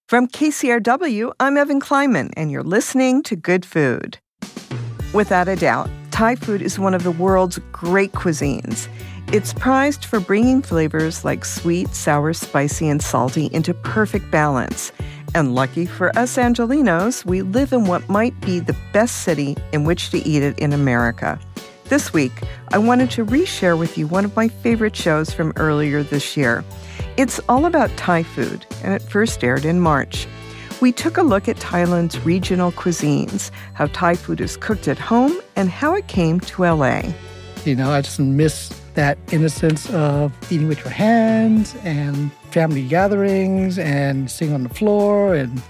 From KCRW, I'm Evan Kleiman, and you're listening to Good Food. Without a doubt, Thai food is one of the world's great cuisines. It's prized for bringing flavors like sweet, sour, spicy, and salty into perfect balance. And lucky for us Angelinos, we live in what might be the best city in which to eat it in America. This week, I wanted to reshare with you one of my favorite shows from earlier this year. It's all about Thai food, and it first aired in March. We took a look at Thailand's regional cuisines, how Thai food is cooked at home, and how it came to LA. I just miss that innocence of eating with your hands and family gatherings and sitting on the floor and,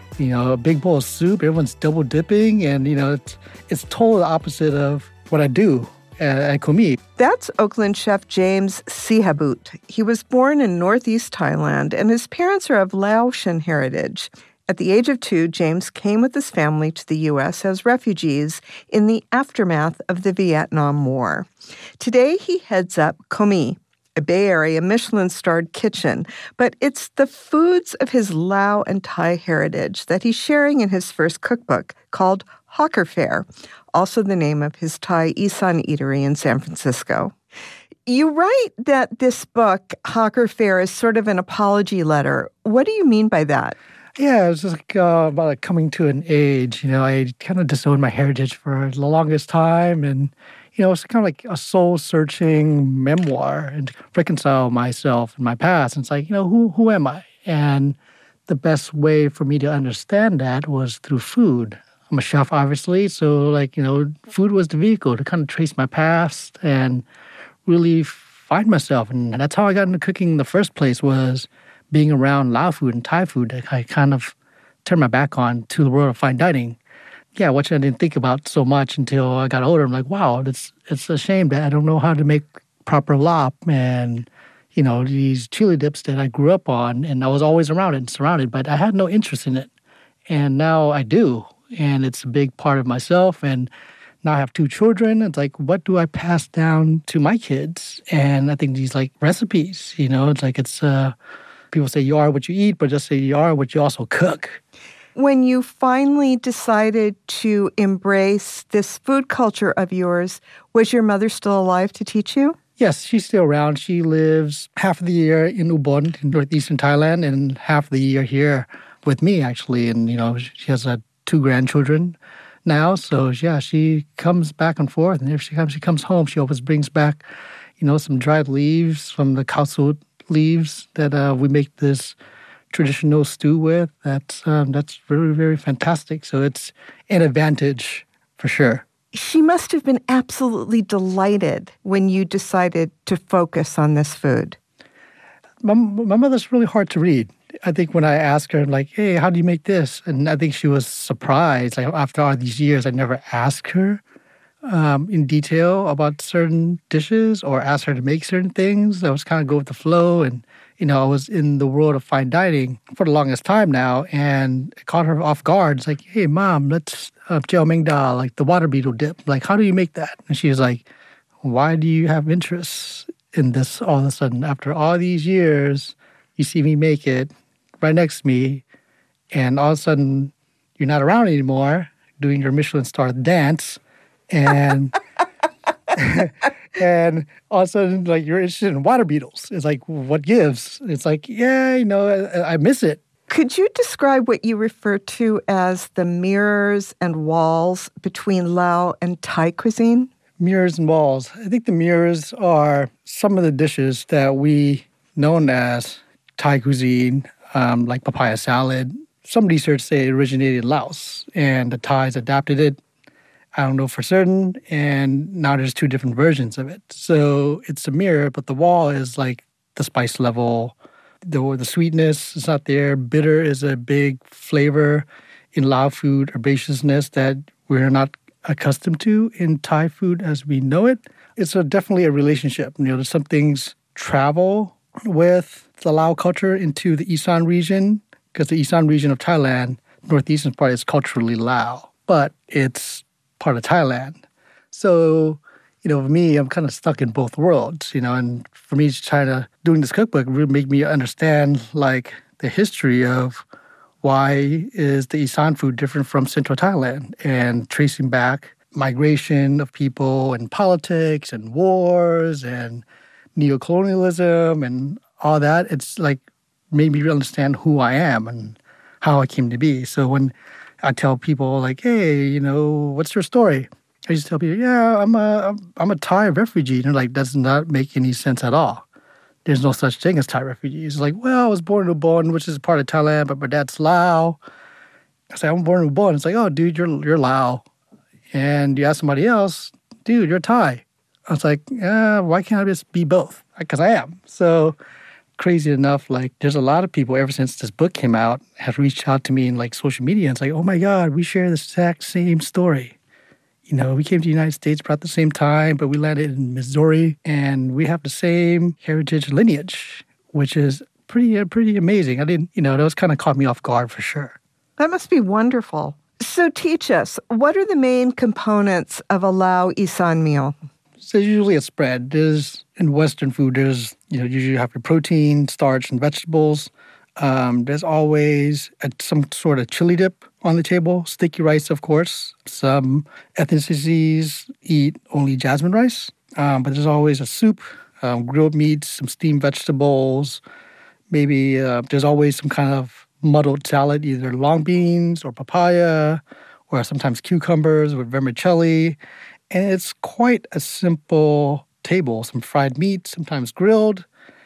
a big bowl of soup. Everyone's double dipping and, it's totally the opposite of what I do at Komi. That's Oakland chef James Sihabut. He was born in northeast Thailand, and his parents are of Laotian heritage. At the age of 2, James came with his family to the U.S. as refugees in the aftermath of the Vietnam War. Today, he heads up Komi, a Bay Area Michelin-starred kitchen, but it's the foods of his Lao and Thai heritage that he's sharing in his first cookbook called Hawker Fare, also the name of his Thai Isan eatery in San Francisco. You write that this book, Hawker Fare, is sort of an apology letter. What do you mean by that? Yeah, it's just about coming to an age. I kind of disowned my heritage for the longest time. And, it's kind of like a soul-searching memoir and to reconcile myself and my past. And it's like, who am I? And the best way for me to understand that was through food. I'm a chef, obviously. So, food was the vehicle to kind of trace my past and really find myself. And that's how I got into cooking in the first place, was being around Lao food and Thai food. I kind of turned my back on to the world of fine dining. Yeah, which I didn't think about so much until I got older. I'm like, wow, it's a shame that I don't know how to make proper lap and, these chili dips that I grew up on. And I was always around it and surrounded, but I had no interest in it. And now I do. And it's a big part of myself. And now I have 2 children. It's like, what do I pass down to my kids? And I think these recipes, it's people say you are what you eat, but just say you are what you also cook. When you finally decided to embrace this food culture of yours, was your mother still alive to teach you? Yes, she's still around. She lives half of the year in Ubon, in northeastern Thailand, and half the year here with me, actually. And, she has 2 grandchildren now. So, yeah, she comes back and forth. And every time she comes home, she always brings back, some dried leaves from the kaosut leaves that we make this traditional stew with. That's very, very fantastic. So it's an advantage for sure. She must have been absolutely delighted when you decided to focus on this food. My mother's really hard to read. I think when I asked her, hey, how do you make this? And I think she was surprised. After all these years, I never asked her in detail about certain dishes or asked her to make certain things. I was kind of go with the flow. And, I was in the world of fine dining for the longest time now. And it caught her off guard. It's like, hey, Mom, let's jiao meng da, the water beetle dip. How do you make that? And she was like, why do you have interest in this all of a sudden? After all these years, you see me make it right next to me. And all of a sudden, you're not around anymore doing your Michelin-starred dance. And and all of a sudden, you're interested in water beetles. It's like, what gives? It's like, yeah, I miss it. Could you describe what you refer to as the mirrors and walls between Lao and Thai cuisine? Mirrors and walls. I think the mirrors are some of the dishes that we known as Thai cuisine, like papaya salad. Some research say it originated in Laos, and the Thais adapted it. I don't know for certain, and now there's 2 different versions of it. So it's a mirror, but the wall is the spice level, the sweetness is not there. Bitter is a big flavor in Lao food, herbaceousness that we're not accustomed to in Thai food as we know it. It's definitely a relationship. There's some things travel with the Lao culture into the Isan region, because the Isan region of Thailand, northeastern part, is culturally Lao, but it's part of Thailand. So, for me, I'm kind of stuck in both worlds, and for me, doing this cookbook really made me understand, the history of why is the Isan food different from Central Thailand? And tracing back migration of people and politics and wars and neocolonialism and all that, it's like made me understand who I am and how I came to be. So when I tell people like, hey, what's your story? I just tell people, yeah, I'm a Thai refugee. And they're like, does not make any sense at all. There's no such thing as Thai refugees. It's like, well, I was born in Ubon, which is part of Thailand, but my dad's Lao. I say, I'm born in Ubon. It's like, oh, dude, you're Lao. And you ask somebody else, dude, you're Thai. I was like, why can't I just be both? Because I am. So crazy enough, like there's a lot of people ever since this book came out have reached out to me in like social media. And it's like, oh my God, we share the exact same story. We came to the United States about the same time, but we landed in Missouri, and we have the same heritage lineage, which is pretty amazing. I didn't, that was kind of caught me off guard for sure. That must be wonderful. So teach us, what are the main components of a Lao Isan meal? So usually a spread. In Western food, usually you have your protein, starch, and vegetables. There's always some sort of chili dip on the table, sticky rice, of course. Some ethnicities eat only jasmine rice, but there's always a soup, grilled meats, some steamed vegetables. Maybe there's always some kind of muddled salad, either long beans or papaya, or sometimes cucumbers with vermicelli. And it's quite a simple table, some fried meat, sometimes grilled.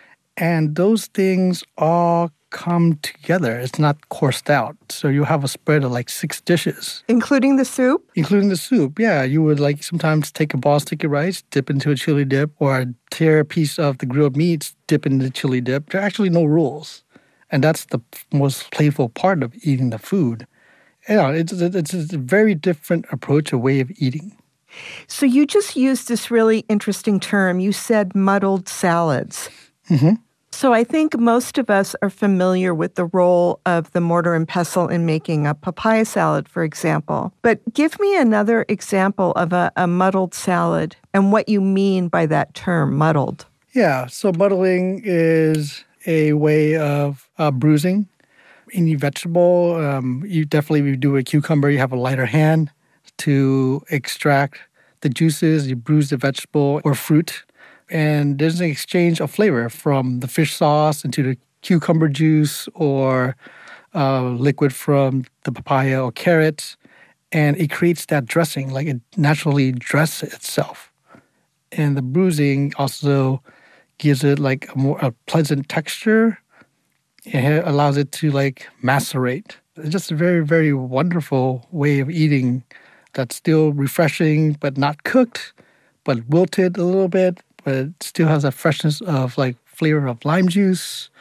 And those things all come together. It's not coursed out. So you have a spread of like 6 dishes. Including the soup? Including the soup, yeah. You would like sometimes take a ball of sticky rice, dip into a chili dip, or tear a piece of the grilled meats, dip into the chili dip. There are actually no rules. And that's the most playful part of eating the food. It's a very different approach, a way of eating. So you just used this really interesting term. You said muddled salads. Mm-hmm. So I think most of us are familiar with the role of the mortar and pestle in making a papaya salad, for example. But give me another example of a muddled salad and what you mean by that term, muddled. Yeah, so muddling is a way of bruising any vegetable. You do a cucumber, you have a lighter hand to extract the juices. You bruise the vegetable or fruit. And there's an exchange of flavor from the fish sauce into the cucumber juice or liquid from the papaya or carrot. And it creates that dressing, like it naturally dresses itself. And the bruising also gives it like a pleasant texture. It allows it to like macerate. It's just a very, very wonderful way of eating that's still refreshing, but not cooked, but wilted a little bit. But it still has a freshness of like flavor of lime juice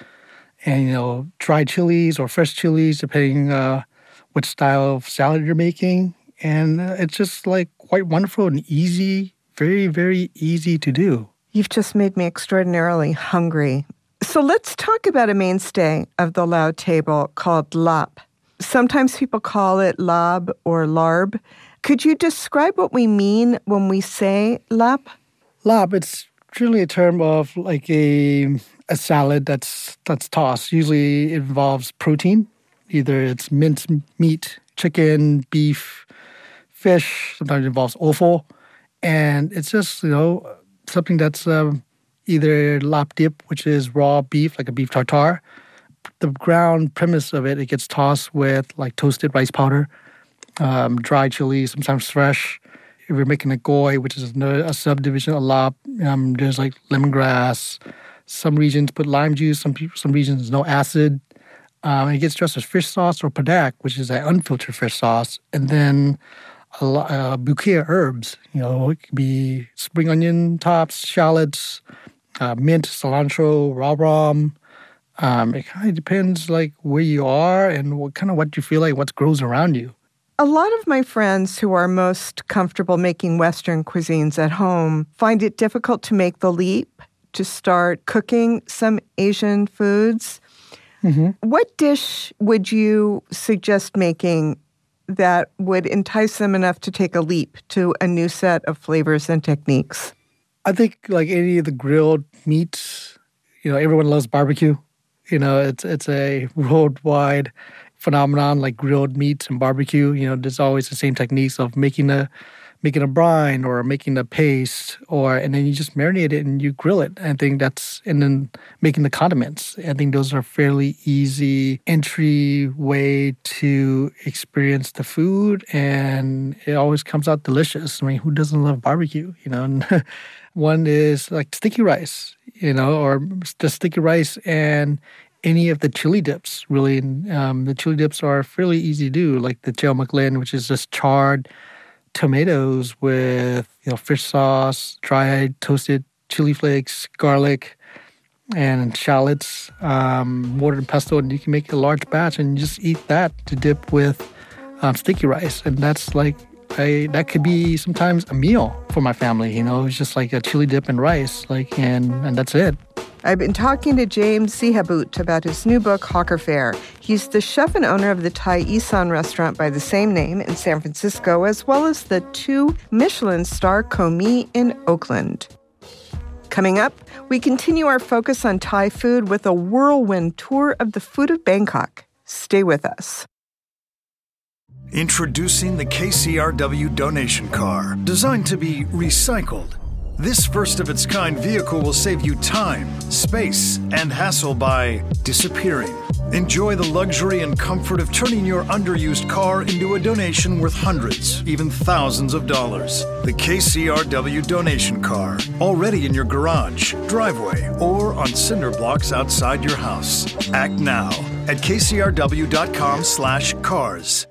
and, dried chilies or fresh chilies, depending what style of salad you're making. And it's just like quite wonderful and easy, very, very easy to do. You've just made me extraordinarily hungry. So let's talk about a mainstay of the Lao table called lap. Sometimes people call it lab or larb. Could you describe what we mean when we say lap? Lap, it's really a term of like a salad that's tossed. Usually it involves protein. Either it's minced meat, chicken, beef, fish. Sometimes it involves offal. And it's just, something that's either lap dip, which is raw beef, like a beef tartare. The ground premise of it gets tossed with like toasted rice powder, dry chili, sometimes fresh. If you're making a goy, which is a subdivision of lap, there's like lemongrass. Some regions put lime juice. Some regions no acid. And it gets dressed with fish sauce or padak, which is an unfiltered fish sauce, and then a bouquet of herbs. It could be spring onion tops, shallots, mint, cilantro, raw ram. It kind of depends like where you are and what you feel like, what grows around you. A lot of my friends who are most comfortable making Western cuisines at home find it difficult to make the leap to start cooking some Asian foods. Mm-hmm. What dish would you suggest making that would entice them enough to take a leap to a new set of flavors and techniques? I think like any of the grilled meats, everyone loves barbecue. It's a worldwide phenomenon like grilled meats and barbecue. There's always the same techniques of making a brine or making a paste, and then you just marinate it and you grill it. And then making the condiments. I think those are fairly easy entry way to experience the food, and it always comes out delicious. I mean, who doesn't love barbecue? And one is like sticky rice, or the sticky rice and any of the chili dips. Really, the chili dips are fairly easy to do, like the Joe McLean, which is just charred tomatoes with fish sauce, dried toasted chili flakes, garlic, and shallots, watered pesto, and you can make a large batch and you just eat that to dip with sticky rice, and that's that could be sometimes a meal for my family. It's just like a chili dip and rice, and that's it. I've been talking to James Sihabut about his new book, Hawker Fare. He's the chef and owner of the Thai Isan restaurant by the same name in San Francisco, as well as the 2 Michelin star Komi in Oakland. Coming up, we continue our focus on Thai food with a whirlwind tour of the food of Bangkok. Stay with us. Introducing the KCRW donation car, designed to be recycled. This first-of-its-kind vehicle will save you time, space, and hassle by disappearing. Enjoy the luxury and comfort of turning your underused car into a donation worth hundreds, even thousands of dollars. The KCRW donation car, already in your garage, driveway, or on cinder blocks outside your house. Act now at kcrw.com/cars.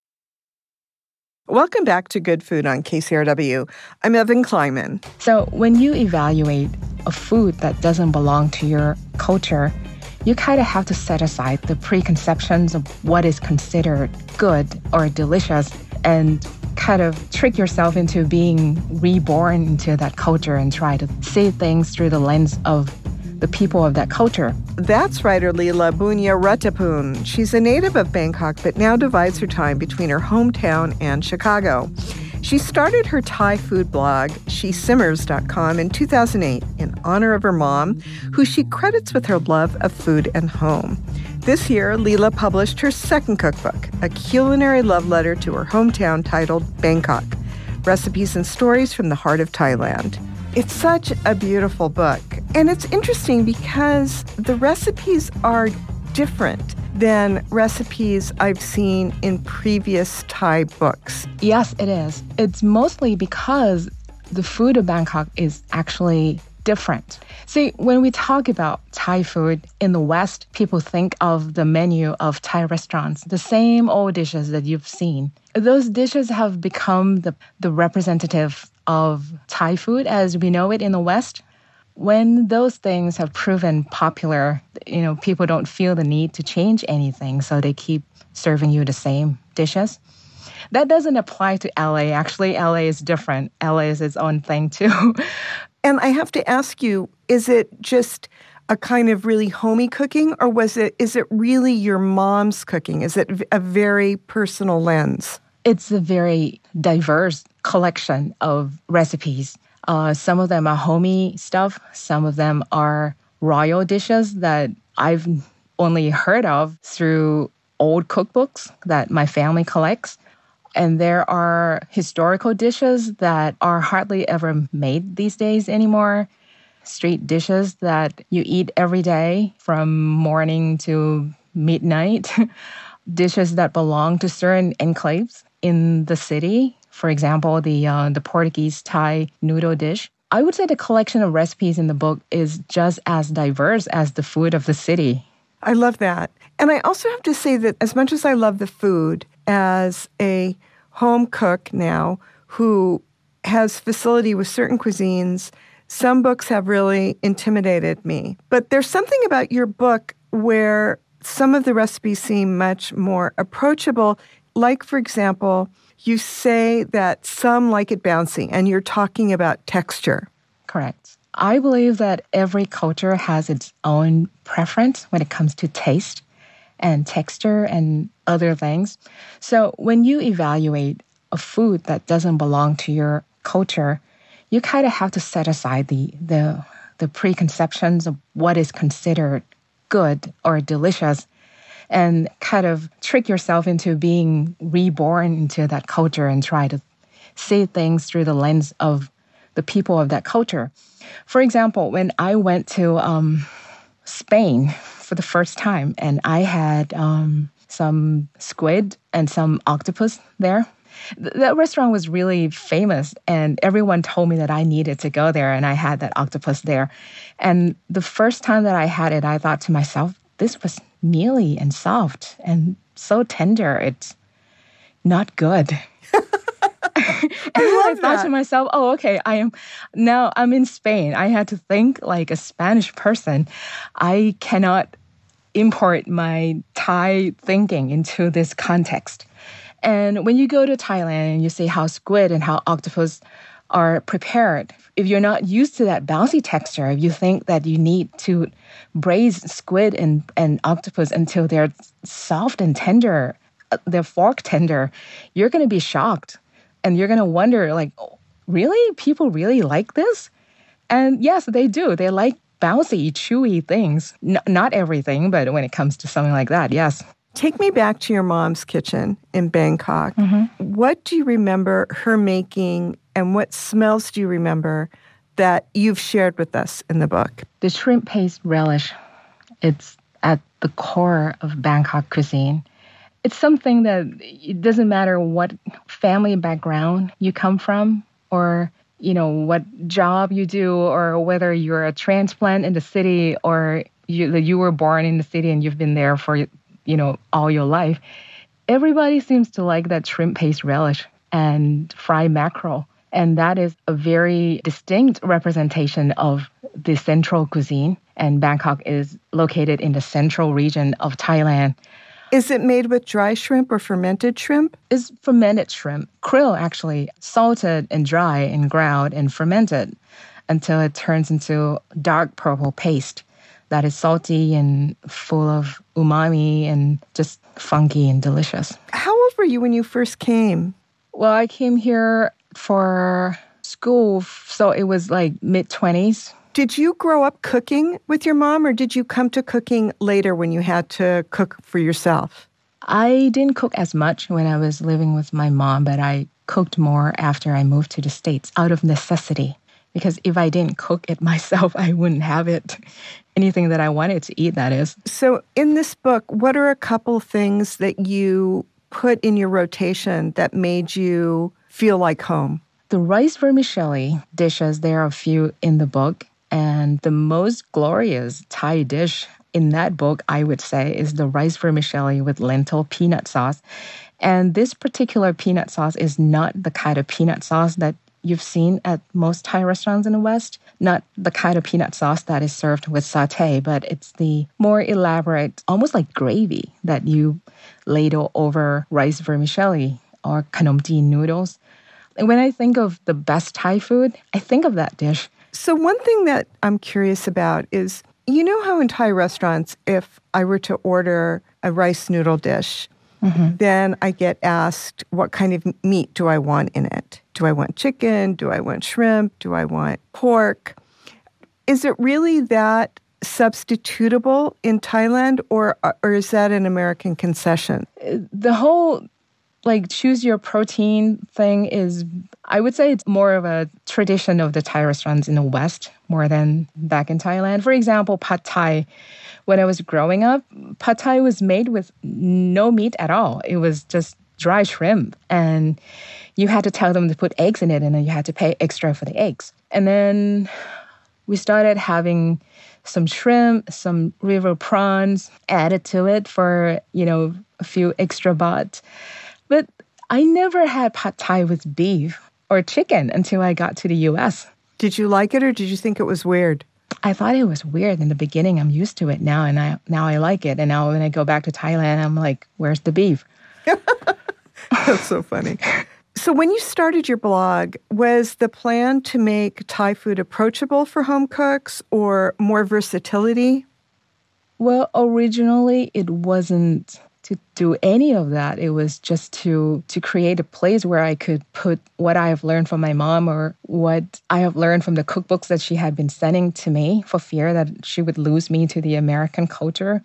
Welcome back to Good Food on KCRW. I'm Evan Kleinman. So when you evaluate a food that doesn't belong to your culture, you kind of have to set aside the preconceptions of what is considered good or delicious and kind of trick yourself into being reborn into that culture and try to see things through the lens of the people of that culture. That's writer Leela Bunya Ratapun. She's a native of Bangkok, but now divides her time between her hometown and Chicago. She started her Thai food blog, shesimmers.com, in 2008 in honor of her mom, who she credits with her love of food and home. This year, Leela published her second cookbook, a culinary love letter to her hometown titled Bangkok, Recipes and Stories from the Heart of Thailand. It's such a beautiful book, and it's interesting because the recipes are different than recipes I've seen in previous Thai books. Yes, it is. It's mostly because the food of Bangkok is actually different. See, when we talk about Thai food in the West, people think of the menu of Thai restaurants, the same old dishes that you've seen. Those dishes have become the representative of Thai food as we know it in the West. When those things have proven popular, people don't feel the need to change anything, so they keep serving you the same dishes. That doesn't apply to LA. Actually, LA is different. LA is its own thing too. And I have to ask you, is it just a kind of really homey cooking, or is it really your mom's cooking? Is it a very personal lens? It's a very diverse collection of recipes. Some of them are homey stuff. Some of them are royal dishes that I've only heard of through old cookbooks that my family collects. And there are historical dishes that are hardly ever made these days anymore. Street dishes that you eat every day from morning to midnight. Dishes that belong to certain enclaves in the city. For example, the Portuguese Thai noodle dish. I would say the collection of recipes in the book is just as diverse as the food of the city. I love that. And I also have to say that as much as I love the food, as a home cook now who has facility with certain cuisines, some books have really intimidated me. But there's something about your book where some of the recipes seem much more approachable. Like, for example, you say that some like it bouncy, and you're talking about texture. Correct. I believe that every culture has its own preference when it comes to taste and texture and other things. So when you evaluate a food that doesn't belong to your culture, you kind of have to set aside the preconceptions of what is considered good or delicious and kind of trick yourself into being reborn into that culture and try to see things through the lens of the people of that culture. For example, when I went to Spain for the first time, and I had some squid and some octopus there. That restaurant was really famous, and everyone told me that I needed to go there, and I had that octopus there. And the first time that I had it, I thought to myself, this was mealy and soft and so tender. It's not good. I thought to myself, oh, okay, I'm in Spain. I had to think like a Spanish person. I cannot import my Thai thinking into this context. And when you go to Thailand and you see how squid and how octopus are prepared, if you're not used to that bouncy texture, if you think that you need to braise squid and octopus until they're soft and tender, they're fork tender, you're going to be shocked. And you're going to wonder, like, really? People really like this? And yes, they do. They like bouncy, chewy things. Not everything, but when it comes to something like that, yes. Take me back to your mom's kitchen in Bangkok. Mm-hmm. What do you remember her making, and what smells do you remember that you've shared with us in the book? The shrimp paste relish, it's at the core of Bangkok cuisine. It's something that it doesn't matter what family background you come from, or what job you do, or whether you're a transplant in the city, or you were born in the city and you've been there for all your life. Everybody seems to like that shrimp paste relish and fried mackerel. And that is a very distinct representation of the central cuisine. And Bangkok is located in the central region of Thailand. Is it made with dry shrimp or fermented shrimp? It's fermented shrimp. Krill, actually, salted and dry and ground and fermented until it turns into dark purple paste that is salty and full of umami and just funky and delicious. How old were you when you first came? Well, I came here for school, so it was like mid-20s. Did you grow up cooking with your mom, or did you come to cooking later when you had to cook for yourself? I didn't cook as much when I was living with my mom, but I cooked more after I moved to the States out of necessity. Because if I didn't cook it myself, I wouldn't have it. Anything that I wanted to eat, that is. So in this book, what are a couple things that you put in your rotation that made you feel like home? The rice vermicelli dishes, there are a few in the book. And the most glorious Thai dish in that book, I would say, is the rice vermicelli with lentil peanut sauce. And this particular peanut sauce is not the kind of peanut sauce that you've seen at most Thai restaurants in the West. Not the kind of peanut sauce that is served with sauté, but it's the more elaborate, almost like gravy that you ladle over rice vermicelli or khanom jin noodles. And when I think of the best Thai food, I think of that dish. So one thing that I'm curious about is, you know how in Thai restaurants, if I were to order a rice noodle dish, mm-hmm. then I get asked, what kind of meat do I want in it? Do I want chicken? Do I want shrimp? Do I want pork? Is it really that substitutable in Thailand, or is that an American concession? The whole choose your protein thing is, I would say it's more of a tradition of the Thai restaurants in the West more than back in Thailand. For example, pad thai. When I was growing up, pad thai was made with no meat at all. It was just dry shrimp. And you had to tell them to put eggs in it, and then you had to pay extra for the eggs. And then we started having some shrimp, some river prawns added to it for, a few extra baht. But I never had pad thai with beef or chicken until I got to the U.S. Did you like it, or did you think it was weird? I thought it was weird in the beginning. I'm used to it now, and now I like it. And now when I go back to Thailand, I'm like, where's the beef? That's so funny. So when you started your blog, was the plan to make Thai food approachable for home cooks or more versatility? Well, originally it wasn't to do any of that. It was just to create a place where I could put what I have learned from my mom or what I have learned from the cookbooks that she had been sending to me for fear that she would lose me to the American culture.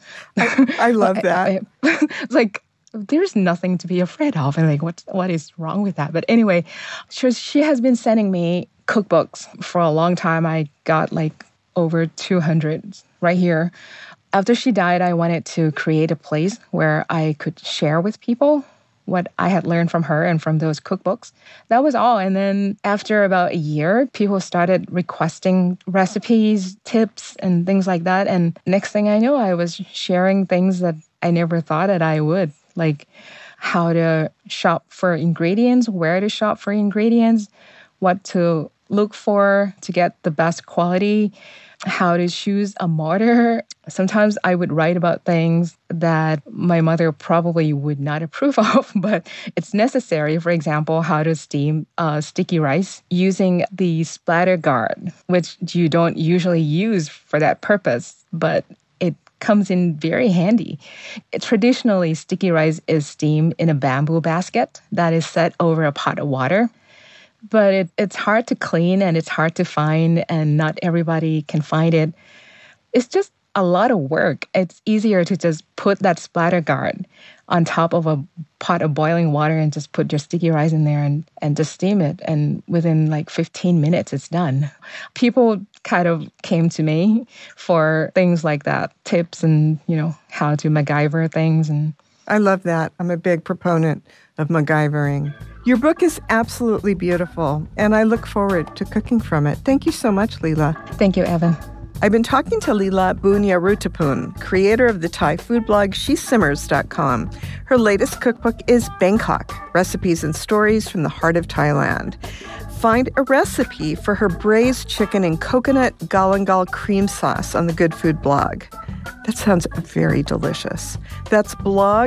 I love that. It's like, there's nothing to be afraid of. And like, what is wrong with that? But anyway, she has been sending me cookbooks for a long time. I got like over 200 right here. After she died, I wanted to create a place where I could share with people what I had learned from her and from those cookbooks. That was all. And then after about a year, people started requesting recipes, tips, and things like that. And next thing I knew, I was sharing things that I never thought that I would, like how to shop for ingredients, where to shop for ingredients, what to look for to get the best quality, how to choose a mortar. Sometimes I would write about things that my mother probably would not approve of, but it's necessary. For example, how to steam sticky rice using the splatter guard, which you don't usually use for that purpose, but it comes in very handy. Traditionally, sticky rice is steamed in a bamboo basket that is set over a pot of water. But it's hard to clean and it's hard to find, and not everybody can find it. It's just a lot of work. It's easier to just put that splatter guard on top of a pot of boiling water and just put your sticky rice in there and just steam it. And within like 15 minutes, it's done. People kind of came to me for things like that, tips and, how to MacGyver things. And I love that. I'm a big proponent of MacGyvering. Your book is absolutely beautiful, and I look forward to cooking from it. Thank you so much, Leela. Thank you, Evan. I've been talking to Leela Bunyarutapun, creator of the Thai food blog SheSimmers.com. Her latest cookbook is Bangkok, Recipes and Stories from the Heart of Thailand. Find a recipe for her braised chicken and coconut galangal cream sauce on the Good Food blog. That sounds very delicious. That's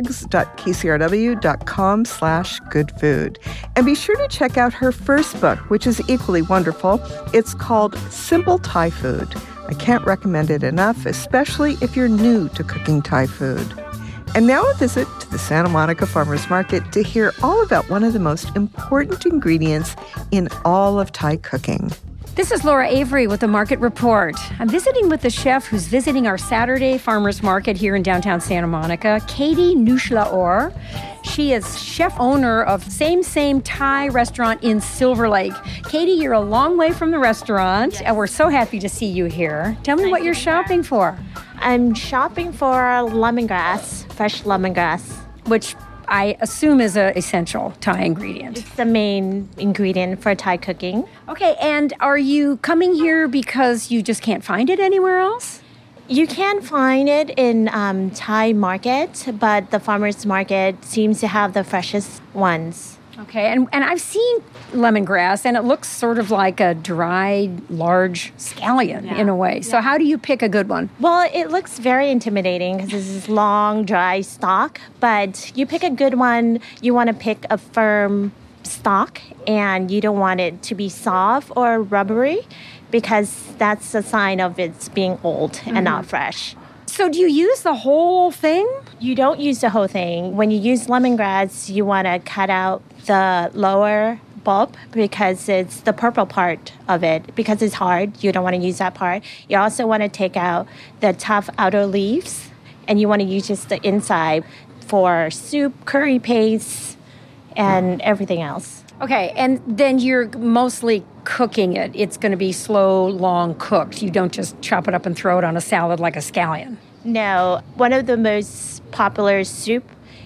blogs.kcrw.com/goodfood. And be sure to check out her first book, which is equally wonderful. It's called Simple Thai Food. I can't recommend it enough, especially if you're new to cooking Thai food. And now a visit to the Santa Monica Farmers Market to hear all about one of the most important ingredients in all of Thai cooking. This is Laura Avery with the Market Report. I'm visiting with the chef who's visiting our Saturday farmers market here in downtown Santa Monica, Katie Nushlaor. She is chef owner of Same Thai restaurant in Silver Lake. Katie, you're a long way from the restaurant, and we're so happy to see you here. Tell me what you're shopping for. I'm shopping for lemongrass, fresh lemongrass. Which I assume is an essential Thai ingredient. It's the main ingredient for Thai cooking. Okay, and are you coming here because you just can't find it anywhere else? You can find it in Thai market, but the farmers market seems to have the freshest ones. Okay, and I've seen lemongrass, and it looks sort of like a dried, large scallion in a way. So how do you pick a good one? Well, it looks very intimidating because this is long, dry stalk. But you pick a good one, you want to pick a firm stalk, and you don't want it to be soft or rubbery because that's a sign of it's being old and not fresh. So do you use the whole thing? You don't use the whole thing. When you use lemongrass, you want to cut out the lower bulb because it's the purple part of it. Because it's hard, you don't want to use that part. You also want to take out the tough outer leaves, and you want to use just the inside for soup, curry paste, and everything else. Okay, and then you're mostly cooking it. It's going to be slow, long cooked. You don't just chop it up and throw it on a salad like a scallion. No. One of the most popular soup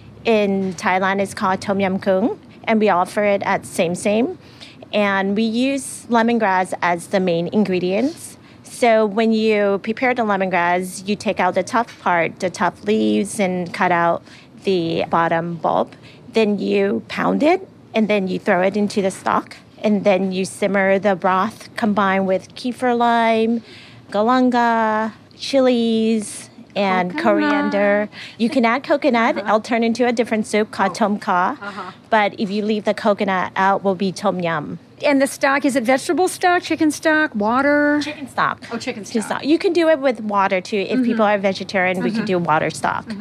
in Thailand is called Tom Yum Kung, and we offer it at Same. And we use lemongrass as the main ingredients. So when you prepare the lemongrass, you take out the tough part, the tough leaves, and cut out the bottom bulb. Then you pound it, and then you throw it into the stock. And then you simmer the broth combined with kefir lime, galanga, chilies, and coriander. You can add coconut. It'll turn into a different soup called tom kha. But if you leave the coconut out, it will be tom yum. And the stock, is it vegetable stock, chicken stock, water? Chicken stock. Oh, chicken stock. You can do it with water too. If people are vegetarian, we can do water stock.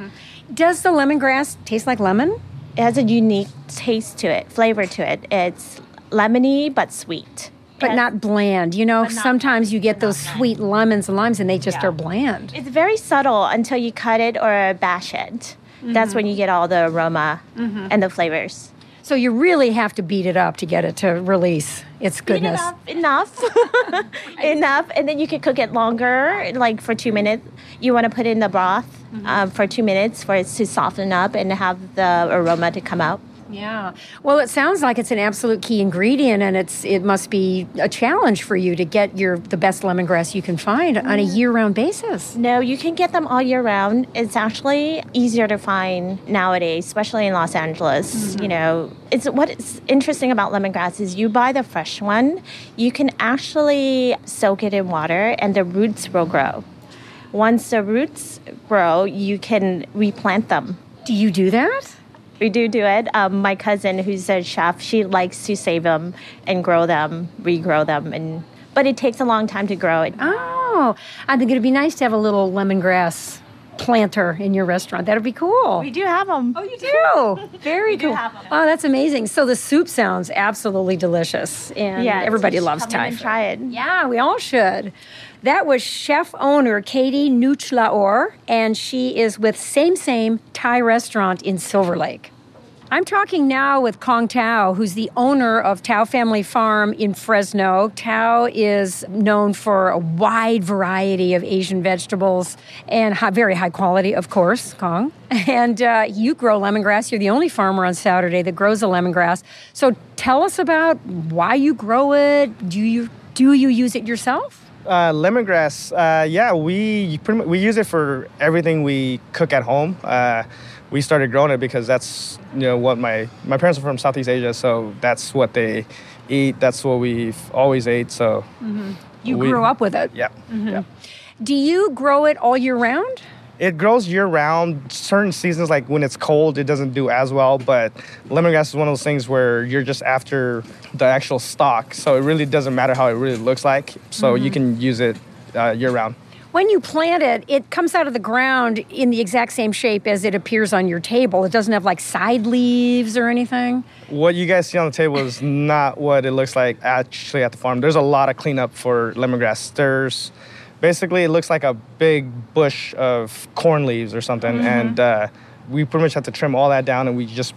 Does the lemongrass taste like lemon? It has a unique taste to it, flavor to it. It's lemony but sweet. But not bland. You know, sometimes you get those sweet lemons and limes and they just are bland. It's very subtle until you cut it or bash it. That's when you get all the aroma and the flavors. So you really have to beat it up to get it to release its goodness. Beat it up enough. And then you can cook it longer, like for 2 minutes. You want to put it in the broth for 2 minutes for it to soften up and have the aroma to come out. Yeah. Well, it sounds like it's an absolute key ingredient, and it must be a challenge for you to get the best lemongrass you can find on a year-round basis. No, you can get them all year round. It's actually easier to find nowadays, especially in Los Angeles. You know, what's interesting about lemongrass is you buy the fresh one, you can actually soak it in water, and the roots will grow. Once the roots grow, you can replant them. Do you do that? We do it. My cousin, who's a chef, she likes to save them and grow them, regrow them, but it takes a long time to grow it. Oh, I think it'd be nice to have a little lemongrass planter in your restaurant. That'd be cool. We do have them. Oh, you do? Very cool. Oh, that's amazing. So the soup sounds absolutely delicious, and everybody loves Thai food. Try it. Yeah, we all should. That was chef owner Katie Nuchlaor, and she is with Same Thai Restaurant in Silver Lake. I'm talking now with Kong Tao, who's the owner of Tao Family Farm in Fresno. Tao is known for a wide variety of Asian vegetables and very high quality, of course, Kong. And you grow lemongrass. You're the only farmer on Saturday that grows a lemongrass. So tell us about why you grow it. Do you use it yourself? Lemongrass, we use it for everything we cook at home. We started growing it because that's what my parents are from Southeast Asia, so that's what they eat. That's what we've always ate. So you grew up with it. Yeah. Yeah. Do you grow it all year round? It grows year round. Certain seasons, like when it's cold, it doesn't do as well. But lemongrass is one of those things where you're just after the actual stalk, so it really doesn't matter how it really looks like. So you can use it year round. When you plant it, it comes out of the ground in the exact same shape as it appears on your table. It doesn't have like side leaves or anything. What you guys see on the table is not what it looks like actually at the farm. There's a lot of cleanup for lemongrass. Basically, it looks like a big bush of corn leaves or something, and we pretty much have to trim all that down, and we just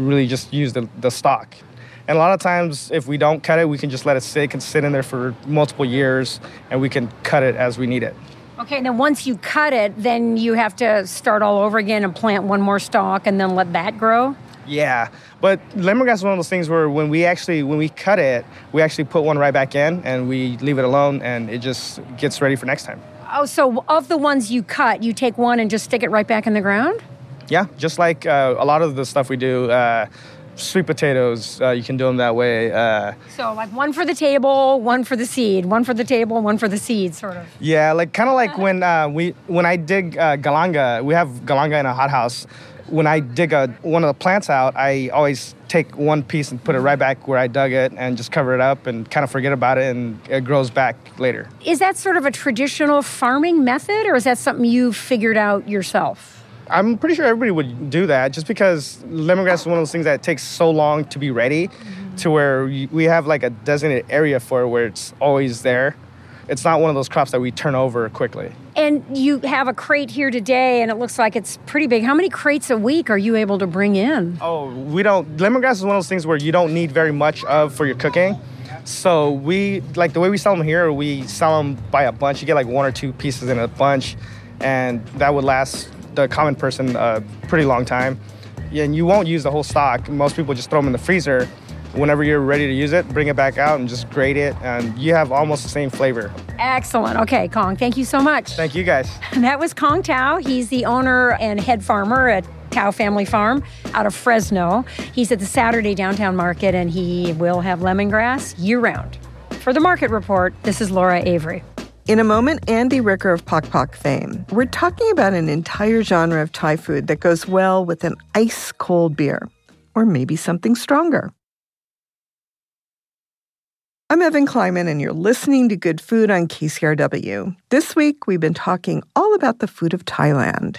use the stalk. And a lot of times, if we don't cut it, we can just let it sit. It can sit in there for multiple years, and we can cut it as we need it. Okay, and then once you cut it, then you have to start all over again and plant one more stalk and then let that grow? Yeah, but lemongrass is one of those things where when we cut it, we actually put one right back in and we leave it alone, and it just gets ready for next time. Oh, so of the ones you cut, you take one and just stick it right back in the ground? Yeah, just like a lot of the stuff we do. Sweet potatoes, you can do them that way. So like one for the table, one for the seed, one for the table, one for the seed, sort of. Yeah, like kind of like when I dig galanga, we have galanga in a hothouse. When I dig one of the plants out, I always take one piece and put it right back where I dug it and just cover it up and kind of forget about it, and it grows back later. Is that sort of a traditional farming method, or is that something you've figured out yourself? I'm pretty sure everybody would do that, just because lemongrass is one of those things that takes so long to be ready, to where we have like a designated area for it where it's always there. It's not one of those crops that we turn over quickly. And you have a crate here today, and it looks like it's pretty big. How many crates a week are you able to bring in? Oh, we don't. Lemongrass is one of those things where you don't need very much of for your cooking. So the way we sell them here, we sell them by a bunch. You get like one or two pieces in a bunch, and that would last the common person a pretty long time. Yeah, and you won't use the whole stock. Most people just throw them in the freezer. Whenever you're ready to use it, bring it back out and just grate it, and you have almost the same flavor. Excellent. Okay, Kong, thank you so much. Thank you, guys. That was Kong Tao. He's the owner and head farmer at Tao Family Farm out of Fresno. He's at the Saturday Downtown Market, and he will have lemongrass year-round. For the Market Report, this is Laura Avery. In a moment, Andy Ricker of Pok Pok fame. We're talking about an entire genre of Thai food that goes well with an ice-cold beer, or maybe something stronger. I'm Evan Kleiman, and you're listening to Good Food on KCRW. This week, we've been talking all about the food of Thailand.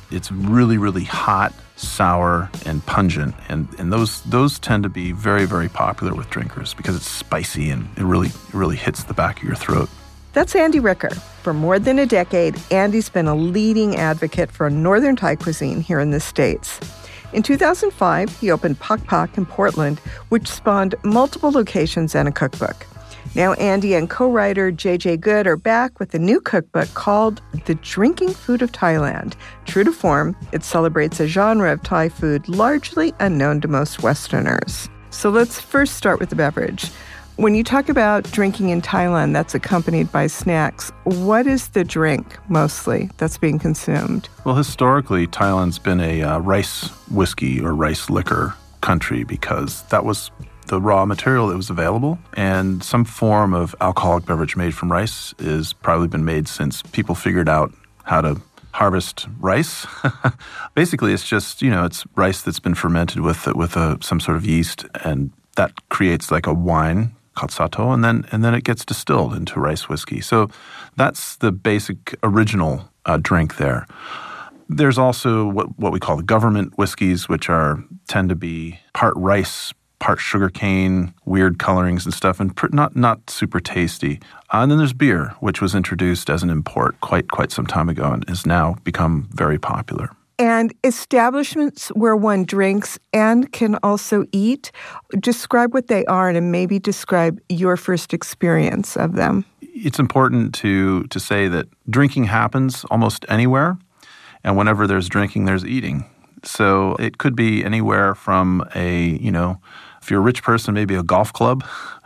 It's really, really hot, sour, and pungent. And those tend to be very, very popular with drinkers because it's spicy and it really hits the back of your throat. That's Andy Ricker. For more than a decade, Andy's been a leading advocate for Northern Thai cuisine here in the States. In 2005, he opened Pak Pak in Portland, which spawned multiple locations and a cookbook. Now Andy and co-writer JJ Good are back with a new cookbook called The Drinking Food of Thailand. True to form, it celebrates a genre of Thai food largely unknown to most Westerners. So let's first start with the beverage. When you talk about drinking in Thailand that's accompanied by snacks, what is the drink mostly that's being consumed? Well, historically, Thailand's been a rice whiskey or rice liquor country because that was the raw material that was available. And some form of alcoholic beverage made from rice has probably been made since people figured out how to harvest rice. Basically, it's just, it's rice that's been fermented with some sort of yeast, and that creates like a wine called sato, and then it gets distilled into rice whiskey. So that's the basic original drink there. There's also what we call the government whiskeys, which tend to be part rice, part sugarcane, weird colorings and stuff, and not super tasty. And then there's beer, which was introduced as an import quite some time ago and has now become very popular. And establishments where one drinks and can also eat, describe what they are and maybe describe your first experience of them. It's important to say that drinking happens almost anywhere, and whenever there's drinking, there's eating. So it could be anywhere from if you're a rich person, maybe a golf club.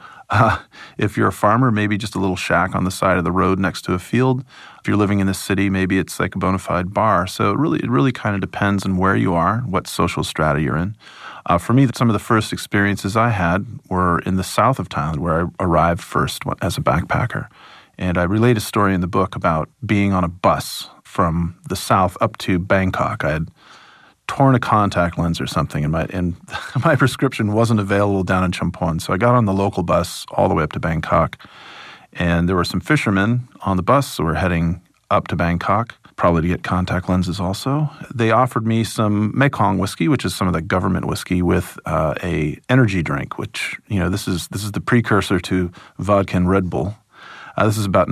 If you're a farmer, maybe just a little shack on the side of the road next to a field. If you're living in the city, maybe it's like a bona fide bar. So it really kind of depends on where you are, what social strata you're in. For me, some of the first experiences I had were in the south of Thailand, where I arrived first as a backpacker. And I relate a story in the book about being on a bus from the south up to Bangkok. I had torn a contact lens or something, and my prescription wasn't available down in Champon. So I got on the local bus all the way up to Bangkok, and there were some fishermen on the bus, so we're heading up to Bangkok, probably to get contact lenses also. They offered me some Mekong whiskey, which is some of the government whiskey, with a energy drink, which, this is the precursor to vodka and Red Bull. This is about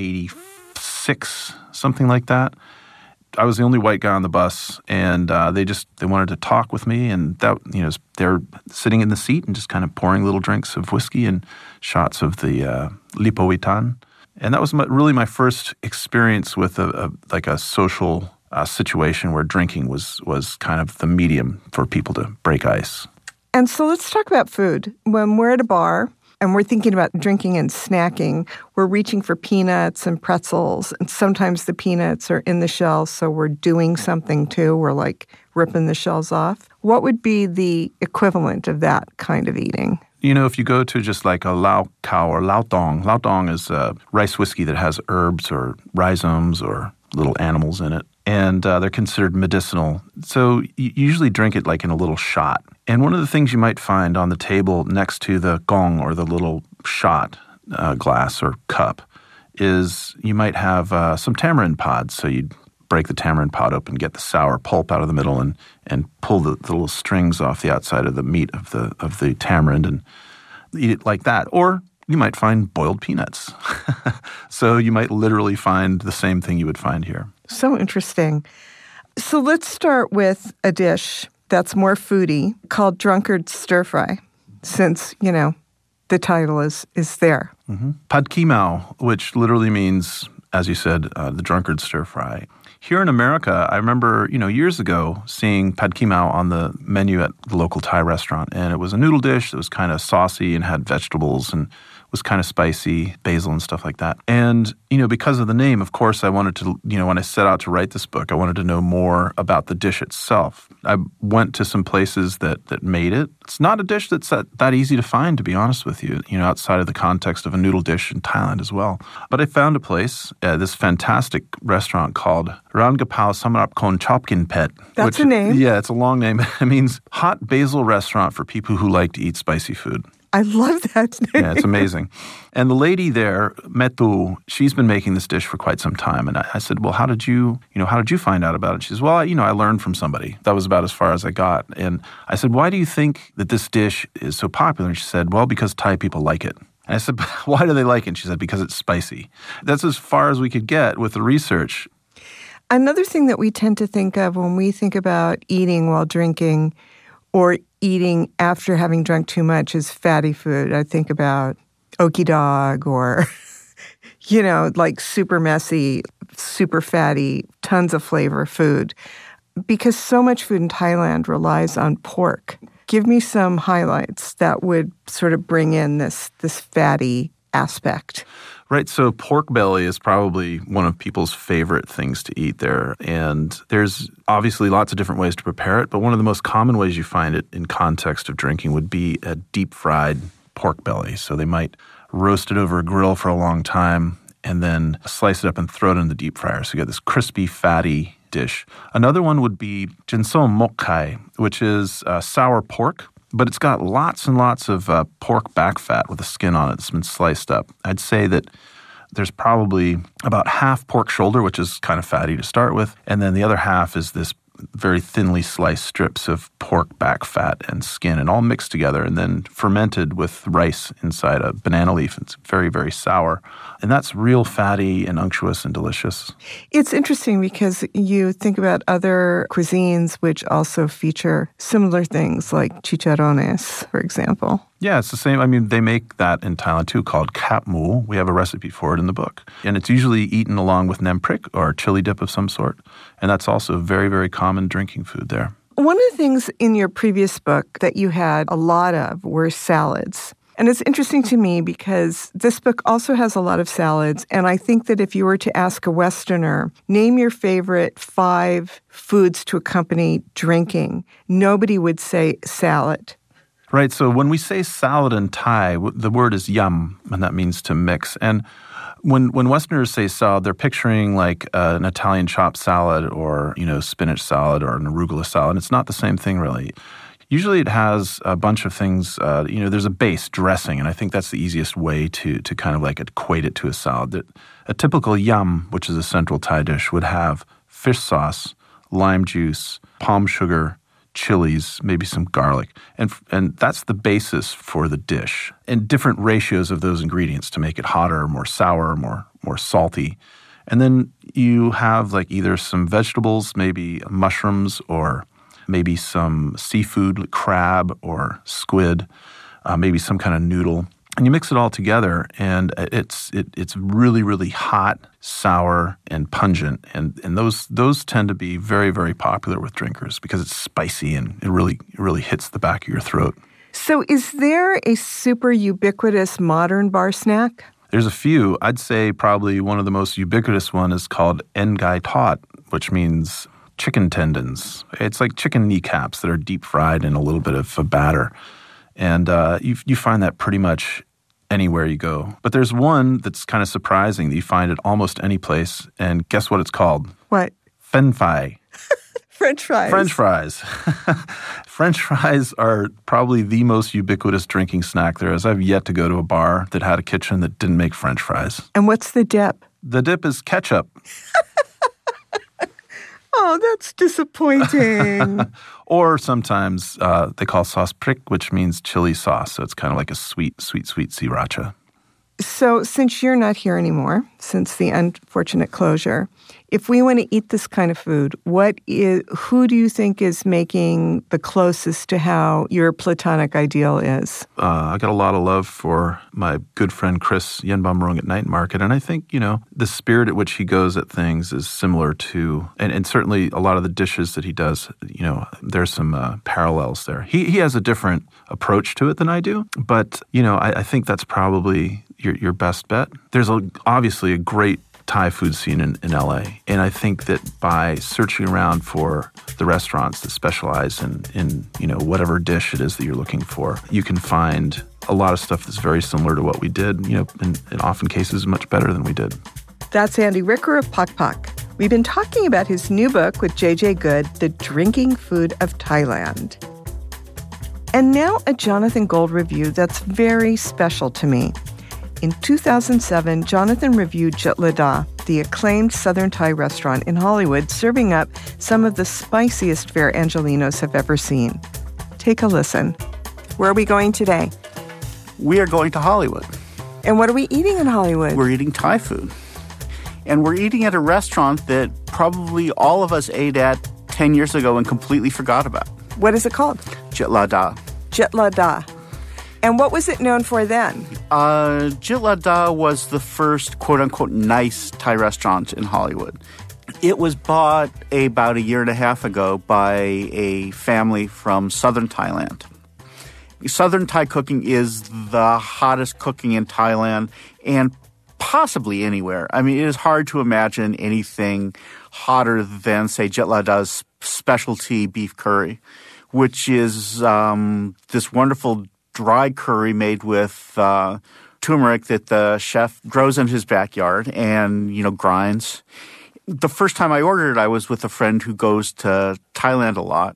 1986, something like that. I was the only white guy on the bus, and they wanted to talk with me, and that they're sitting in the seat and just kind of pouring little drinks of whiskey and shots of the Lipovitan, and that was really my first experience with a social situation where drinking was kind of the medium for people to break ice. And so let's talk about food. When we're at a bar and we're thinking about drinking and snacking, we're reaching for peanuts and pretzels. And sometimes the peanuts are in the shells, so we're doing something too. We're like ripping the shells off. What would be the equivalent of that kind of eating? If you go to just like a lao khao or lao dong is a rice whiskey that has herbs or rhizomes or little animals in it. And they're considered medicinal. So you usually drink it like in a little shot. And one of the things you might find on the table next to the gong, or the little shot glass or cup, is you might have some tamarind pods. So you'd break the tamarind pod open, get the sour pulp out of the middle, and pull the little strings off the outside of the meat of the tamarind and eat it like that. Or you might find boiled peanuts. So you might literally find the same thing you would find here. So interesting. So let's start with a dish that's more foodie called drunkard stir fry, since, the title is there. Mm-hmm. Pad Ki Mao, which literally means, as you said, the drunkard stir fry. Here in America, I remember, years ago seeing Pad Ki Mao on the menu at the local Thai restaurant, and it was a noodle dish that was kind of saucy and had vegetables and was kind of spicy, basil and stuff like that. And, because of the name, of course, I wanted to, when I set out to write this book, I wanted to know more about the dish itself. I went to some places that made it. It's not a dish that's that easy to find, to be honest with you, outside of the context of a noodle dish in Thailand as well. But I found a place, this fantastic restaurant called Ran Gapao Samrap Kon Chopkin Pet. That's a name. Yeah, it's a long name. It means hot basil restaurant for people who like to eat spicy food. I love that name. Yeah, it's amazing. And the lady there, Metu, she's been making this dish for quite some time. And I said, well, how did you find out about it? She says, well, I learned from somebody. That was about as far as I got. And I said, why do you think that this dish is so popular? And she said, well, because Thai people like it. And I said, why do they like it? And she said, because it's spicy. That's as far as we could get with the research. Another thing that we tend to think of when we think about eating while drinking or eating after having drunk too much is fatty food. I think about okie dog or, like super messy, super fatty, tons of flavor food. Because so much food in Thailand relies on pork. Give me some highlights that would sort of bring in this fatty aspect. Right, so pork belly is probably one of people's favorite things to eat there. And there's obviously lots of different ways to prepare it, but one of the most common ways you find it in context of drinking would be a deep-fried pork belly. So they might roast it over a grill for a long time and then slice it up and throw it in the deep fryer. So you get this crispy, fatty dish. Another one would be jinsong mokkai, which is sour pork. But it's got lots and lots of pork back fat with the skin on it that's been sliced up. I'd say that there's probably about half pork shoulder, which is kind of fatty to start with, and then the other half is this very thinly sliced strips of pork back fat and skin, and all mixed together and then fermented with rice inside a banana leaf. It's very, very sour. And that's real fatty and unctuous and delicious. It's interesting because you think about other cuisines which also feature similar things like chicharrones, for example. Yeah, it's the same. I mean, they make that in Thailand too called kap mu. We have a recipe for it in the book. And it's usually eaten along with nem prik or chili dip of some sort. And that's also very, very common drinking food there. One of the things in your previous book that you had a lot of were salads. And it's interesting to me because this book also has a lot of salads. And I think that if you were to ask a Westerner, name your favorite 5 foods to accompany drinking, nobody would say salad. Right, so when we say salad in Thai, the word is yum, and that means to mix. And when Westerners say salad, they're picturing like an Italian chopped salad or, spinach salad or an arugula salad. It's not the same thing, really. Usually it has a bunch of things, there's a base dressing, and I think that's the easiest way to kind of like equate it to a salad. A typical yum, which is a central Thai dish, would have fish sauce, lime juice, palm sugar, chilies, maybe some garlic. And that's the basis for the dish. And different ratios of those ingredients to make it hotter, more sour, more salty. And then you have like either some vegetables, maybe mushrooms, or maybe some seafood, like crab or squid, maybe some kind of noodle. And you mix it all together, and it's really, really hot, sour, and pungent. And those tend to be very, very popular with drinkers because it's spicy and it really hits the back of your throat. So is there a super ubiquitous modern bar snack? There's a few. I'd say probably one of the most ubiquitous one is called engai tot, which means chicken tendons. It's like chicken kneecaps that are deep fried in a little bit of a batter. And you find that pretty much anywhere you go. But there's one that's kind of surprising that you find at almost any place. And guess what it's called? What? Fen phai. French fries. French fries. French fries are probably the most ubiquitous drinking snack there is. I've yet to go to a bar that had a kitchen that didn't make French fries. And what's the dip? The dip is ketchup. Oh, that's disappointing. Or sometimes they call sauce prik, which means chili sauce. So it's kind of like a sweet sriracha. So since you're not here anymore, since the unfortunate closure, if we want to eat this kind of food, who do you think is making the closest to how your platonic ideal is? I got a lot of love for my good friend Chris Yenbomrung at Night Market. And I think, the spirit at which he goes at things is similar to, and certainly a lot of the dishes that he does, there's some parallels there. He has a different approach to it than I do. But, I think that's probably your best bet. There's obviously a great Thai food scene in LA. And I think that by searching around for the restaurants that specialize in whatever dish it is that you're looking for, you can find a lot of stuff that's very similar to what we did, in often cases much better than we did. That's Andy Ricker of Pak Pak. We've been talking about his new book with JJ Good, The Drinking Food of Thailand. And now a Jonathan Gold review that's very special to me. In 2007, Jonathan reviewed Jit La Da, the acclaimed Southern Thai restaurant in Hollywood, serving up some of the spiciest fare Angelenos have ever seen. Take a listen. Where are we going today? We are going to Hollywood. And what are we eating in Hollywood? We're eating Thai food. And we're eating at a restaurant that probably all of us ate at 10 years ago and completely forgot about. What is it called? Jit La Da. Jit La Da. And what was it known for then? Jit La Da was the first quote-unquote nice Thai restaurant in Hollywood. It was bought about a year and a half ago by a family from southern Thailand. Southern Thai cooking is the hottest cooking in Thailand and possibly anywhere. I mean, it is hard to imagine anything hotter than, say, Jit La Da's specialty beef curry, which is this wonderful dry curry made with turmeric that the chef grows in his backyard and, grinds. The first time I ordered it, I was with a friend who goes to Thailand a lot.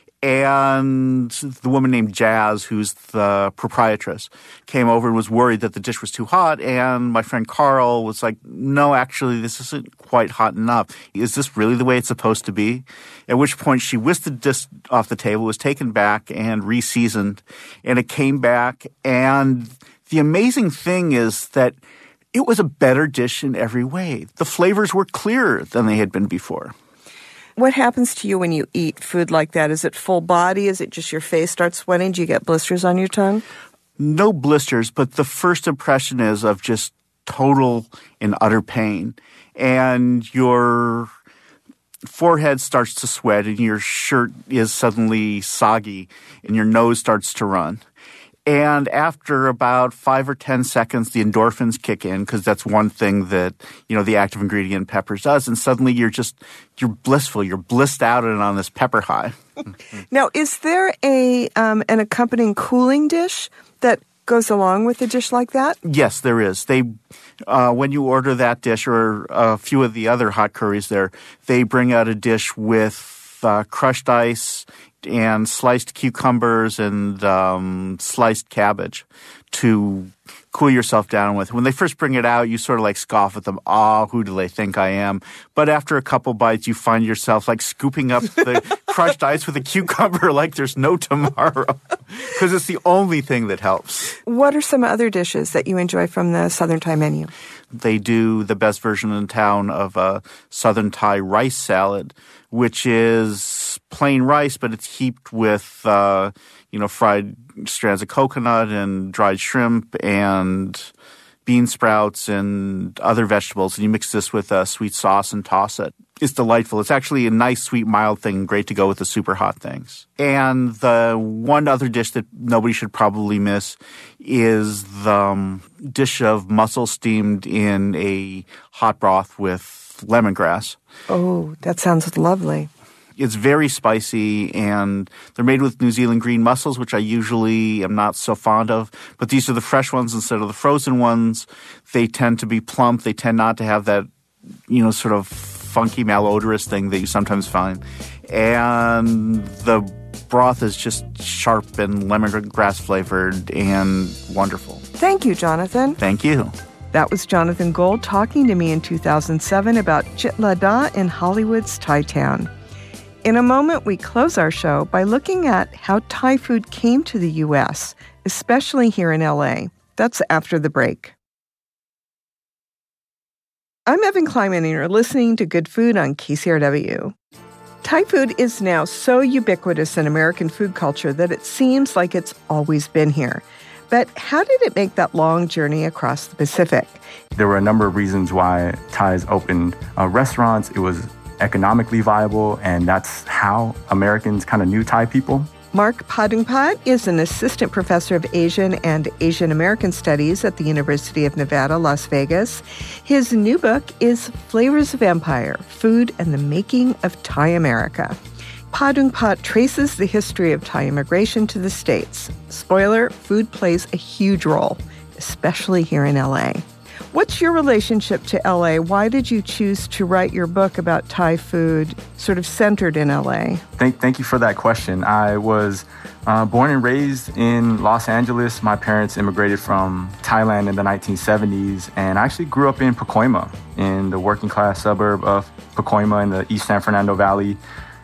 And the woman named Jazz, who's the proprietress, came over and was worried that the dish was too hot. And my friend Carl was like, no, actually, this isn't quite hot enough. Is this really the way it's supposed to be? At which point she whisked the dish off the table, was taken back and re-seasoned. And it came back. And the amazing thing is that it was a better dish in every way. The flavors were clearer than they had been before. What happens to you when you eat food like that? Is it full body? Is it just your face starts sweating? Do you get blisters on your tongue? No blisters, but the first impression is of just total and utter pain. And your forehead starts to sweat and your shirt is suddenly soggy and your nose starts to run. And after about 5 or 10 seconds, the endorphins kick in because that's one thing that, the active ingredient peppers does. And suddenly you're blissful. You're blissed out and on this pepper high. Now, is there an accompanying cooling dish that goes along with a dish like that? Yes, there is. When you order that dish or a few of the other hot curries there, they bring out a dish with crushed ice and sliced cucumbers and sliced cabbage to cool yourself down with. When they first bring it out, you sort of like scoff at them. Oh, who do they think I am? But after a couple bites, you find yourself like scooping up the crushed ice with a cucumber like there's no tomorrow because it's the only thing that helps. What are some other dishes that you enjoy from the Southern Thai menu? They do the best version in town of a Southern Thai rice salad, which is plain rice, but it's heaped with, fried strands of coconut and dried shrimp and bean sprouts and other vegetables. And you mix this with a sweet sauce and toss it. It's delightful. It's actually a nice, sweet, mild thing, great to go with the super hot things. And the one other dish that nobody should probably miss is the dish of mussels steamed in a hot broth with lemongrass. Oh, that sounds lovely. It's very spicy, and they're made with New Zealand green mussels, which I usually am not so fond of. But these are the fresh ones instead of the frozen ones. They tend to be plump. They tend not to have that, sort of funky, malodorous thing that you sometimes find. And the broth is just sharp and lemongrass flavored and wonderful. Thank you, Jonathan. Thank you. That was Jonathan Gold talking to me in 2007 about Jit La Da in Hollywood's Thai Town. In a moment, we close our show by looking at how Thai food came to the U.S., especially here in L.A. That's after the break. I'm Evan Kleiman, and you're listening to Good Food on KCRW. Thai food is now so ubiquitous in American food culture that it seems like it's always been here. But how did it make that long journey across the Pacific? There were a number of reasons why Thais opened restaurants. It was economically viable, and that's how Americans kind of knew Thai people. Mark Padungpat is an assistant professor of Asian and Asian American Studies at the University of Nevada, Las Vegas. His new book is Flavors of Empire, Food and the Making of Thai America. Padungpat traces the history of Thai immigration to the States. Spoiler, food plays a huge role, especially here in LA. What's your relationship to LA? Why did you choose to write your book about Thai food sort of centered in LA? Thank you for that question. I was Born and raised in Los Angeles, my parents immigrated from Thailand in the 1970s, and I actually grew up in Pacoima, in the working class suburb of Pacoima in the East San Fernando Valley.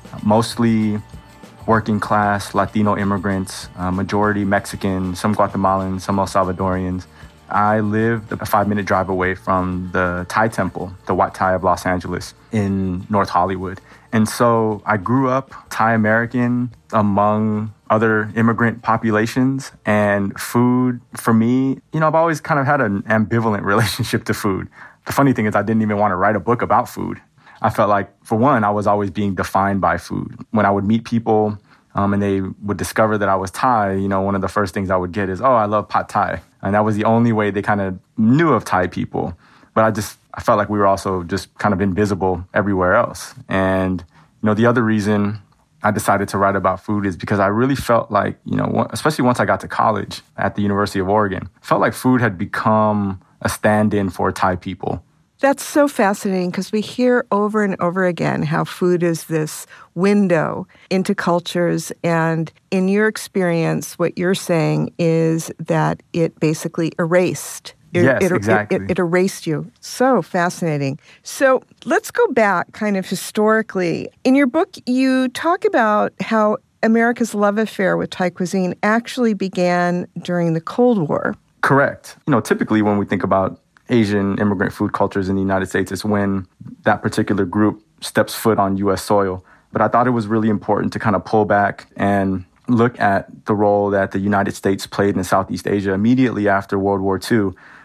Mostly working class Latino immigrants, majority Mexican, some Guatemalan, some El Salvadorians. I lived a 5-minute drive away from the Thai temple, the Wat Thai of Los Angeles in North Hollywood. And so I grew up Thai American among other immigrant populations, and food for me, I've always kind of had an ambivalent relationship to food. The funny thing is I didn't even want to write a book about food. I felt like, for one, I was always being defined by food. When I would meet people and they would discover that I was Thai, one of the first things I would get is, oh, I love pad Thai. And that was the only way they kind of knew of Thai people. But I felt like we were also just kind of invisible everywhere else. And, the other reason I decided to write about food is because I really felt like, especially once I got to college at the University of Oregon, felt like food had become a stand-in for Thai people. That's so fascinating because we hear over and over again how food is this window into cultures. And in your experience, what you're saying is that it basically erased. Exactly. It erased you. So fascinating. So let's go back kind of historically. In your book, you talk about how America's love affair with Thai cuisine actually began during the Cold War. Correct. Typically when we think about Asian immigrant food cultures in the United States, it's when that particular group steps foot on U.S. soil. But I thought it was really important to kind of pull back and look at the role that the United States played in Southeast Asia immediately after World War II.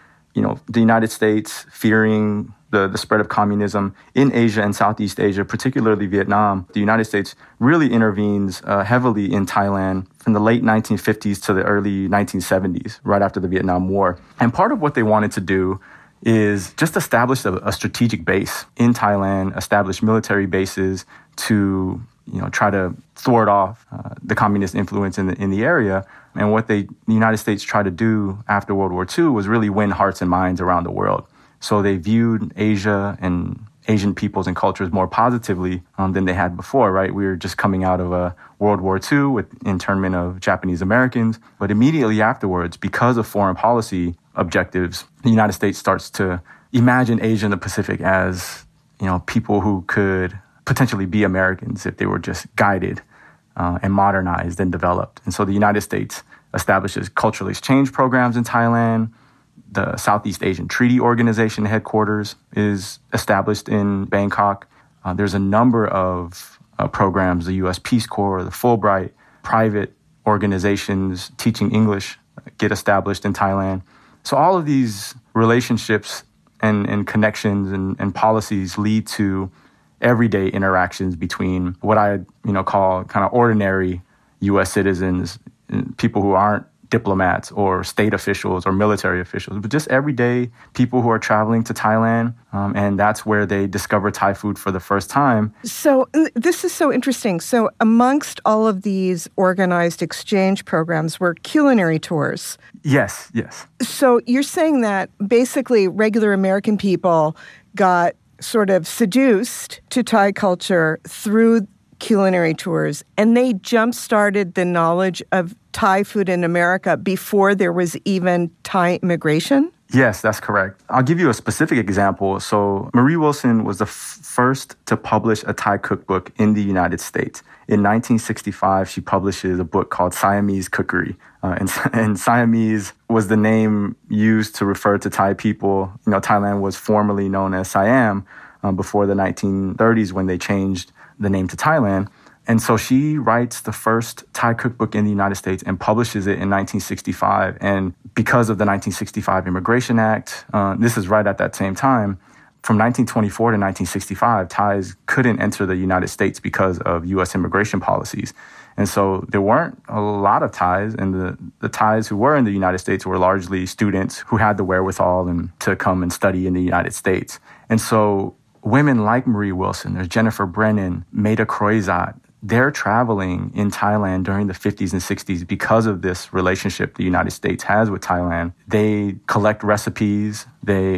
The United States, fearing the spread of communism in Asia and Southeast Asia, particularly Vietnam, the United States really intervenes heavily in Thailand from the late 1950s to the early 1970s, right after the Vietnam War. And part of what they wanted to do is just establish a strategic base in Thailand, establish military bases to try to thwart off the communist influence in the area. And what the United States tried to do after World War II was really win hearts and minds around the world. So they viewed Asia and Asian peoples and cultures more positively than they had before, right? We were just coming out of a World War II with internment of Japanese Americans. But immediately afterwards, because of foreign policy objectives, the United States starts to imagine Asia and the Pacific as, people who could potentially be Americans if they were just guided and modernized and developed. And so the United States establishes cultural exchange programs in Thailand. The Southeast Asian Treaty Organization headquarters is established in Bangkok. There's a number of programs, the U.S. Peace Corps, the Fulbright, private organizations teaching English get established in Thailand. So all of these relationships and connections and policies lead to everyday interactions between what I call kind of ordinary U.S. citizens, people who aren't diplomats or state officials or military officials, but just everyday people who are traveling to Thailand. And that's where they discover Thai food for the first time. So this is so interesting. So amongst all of these organized exchange programs were culinary tours. Yes. So you're saying that basically regular American people got sort of seduced to Thai culture through culinary tours, and they jump-started the knowledge of Thai food in America before there was even Thai immigration? Yes, that's correct. I'll give you a specific example. So Marie Wilson was the first to publish a Thai cookbook in the United States. In 1965, she publishes a book called Siamese Cookery. And Siamese was the name used to refer to Thai people. Thailand was formerly known as Siam before the 1930s when they changed the name to Thailand. And so she writes the first Thai cookbook in the United States and publishes it in 1965. And because of the 1965 Immigration Act, this is right at that same time, from 1924 to 1965, Thais couldn't enter the United States because of U.S. immigration policies. And so there weren't a lot of Thais, and the Thais who were in the United States were largely students who had the wherewithal to come and study in the United States. And so women like Marie Wilson, there's Jennifer Brennan, Maida Kroizat, they're traveling in Thailand during the 50s and 60s because of this relationship the United States has with Thailand. They collect recipes, they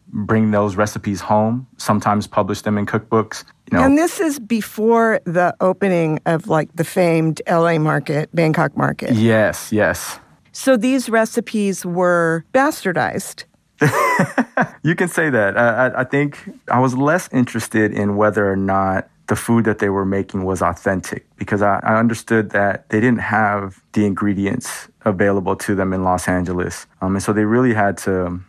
bring those recipes home, sometimes publish them in cookbooks. And this is before the opening of like the famed LA market, Bangkok market. Yes, yes. So these recipes were bastardized. You can say that. I think I was less interested in whether or not the food that they were making was authentic, because I understood that they didn't have the ingredients available to them in Los Angeles. And so they really had to,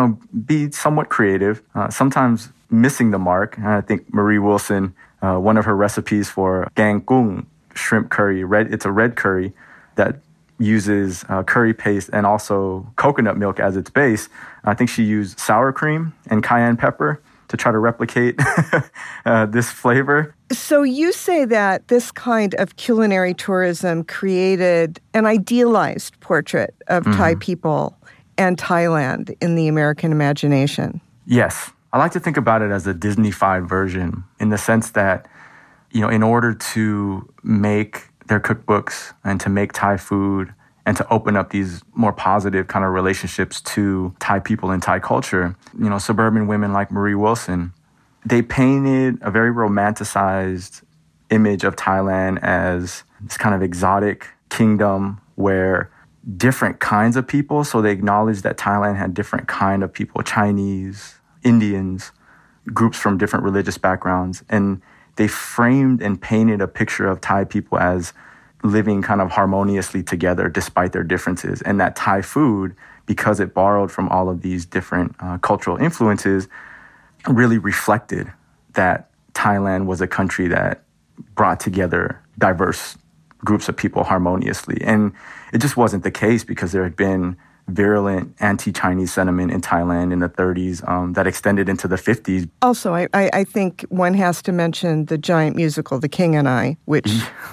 be somewhat creative, sometimes missing the mark. And I think Marie Wilson, one of her recipes for kangkung shrimp curry, it's a red curry that uses curry paste and also coconut milk as its base. I think she used sour cream and cayenne pepper to try to replicate this flavor. So you say that this kind of culinary tourism created an idealized portrait of Thai people and Thailand in the American imagination. Yes. I like to think about it as a Disney-fied version, in the sense that, in order to make their cookbooks and to make Thai food and to open up these more positive kind of relationships to Thai people and Thai culture, suburban women like Marie Wilson, they painted a very romanticized image of Thailand as this kind of exotic kingdom where different kinds of people, so they acknowledged that Thailand had different kind of people, Chinese, Indians, groups from different religious backgrounds, and they framed and painted a picture of Thai people as living kind of harmoniously together despite their differences. And that Thai food, because it borrowed from all of these different cultural influences, really reflected that Thailand was a country that brought together diverse groups of people harmoniously. And it just wasn't the case, because there had been virulent anti-Chinese sentiment in Thailand in the 30s that extended into the 50s. Also, I think one has to mention the giant musical, The King and I, which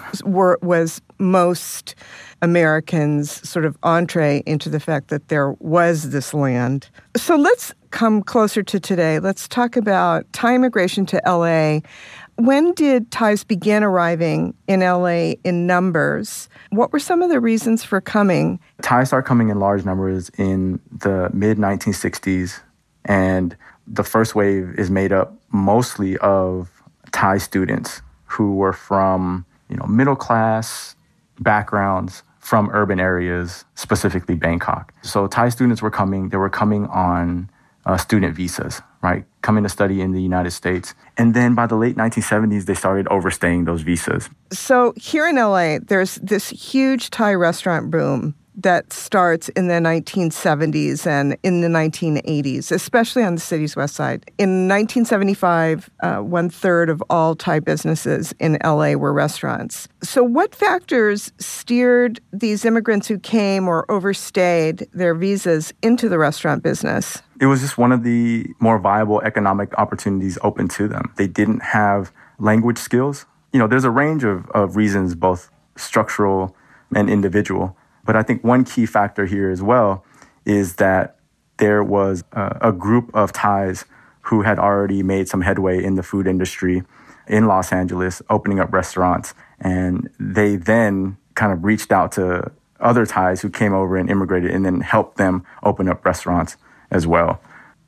was most Americans' sort of entree into the fact that there was this land. So let's come closer to today. Let's talk about Thai immigration to LA. When did Thais begin arriving in LA in numbers? What were some of the reasons for coming? Thais started coming in large numbers in the mid-1960s, and the first wave is made up mostly of Thai students who were from, middle-class backgrounds from urban areas, specifically Bangkok. So Thai students were coming. They were coming on student visas, right? Coming to study in the United States. And then by the late 1970s, they started overstaying those visas. So here in LA, there's this huge Thai restaurant boom that starts in the 1970s and in the 1980s, especially on the city's west side. In 1975, 1/3 of all Thai businesses in LA were restaurants. So what factors steered these immigrants who came or overstayed their visas into the restaurant business? It was just one of the more viable economic opportunities open to them. They didn't have language skills. There's a range of reasons, both structural and individual. But I think one key factor here as well is that there was a group of Thais who had already made some headway in the food industry in Los Angeles, opening up restaurants. And they then kind of reached out to other Thais who came over and immigrated and then helped them open up restaurants as well.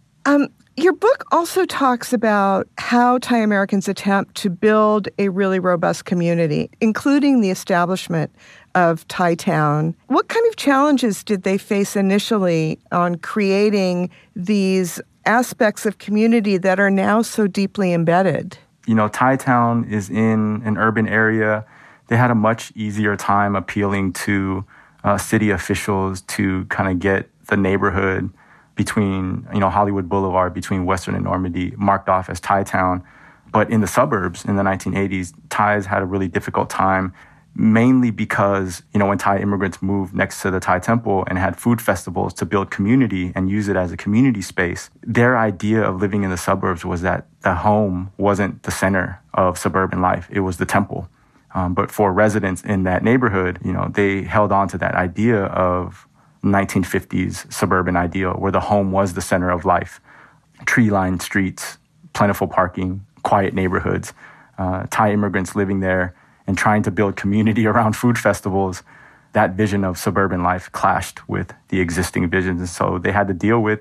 Your book also talks about how Thai Americans attempt to build a really robust community, including the establishment of Thai Town. What kind of challenges did they face initially on creating these aspects of community that are now so deeply embedded? Thai Town is in an urban area. They had a much easier time appealing to city officials to kind of get the neighborhood between, Hollywood Boulevard, between Western and Normandy, marked off as Thai Town. But in the suburbs in the 1980s, Thais had a really difficult time, mainly because, when Thai immigrants moved next to the Thai temple and had food festivals to build community and use it as a community space, their idea of living in the suburbs was that the home wasn't the center of suburban life. It was the temple. But for residents in that neighborhood, they held on to that idea of 1950s suburban ideal where the home was the center of life. Tree-lined streets, plentiful parking, quiet neighborhoods, Thai immigrants living there and trying to build community around food festivals. That vision of suburban life clashed with the existing visions. And so they had to deal with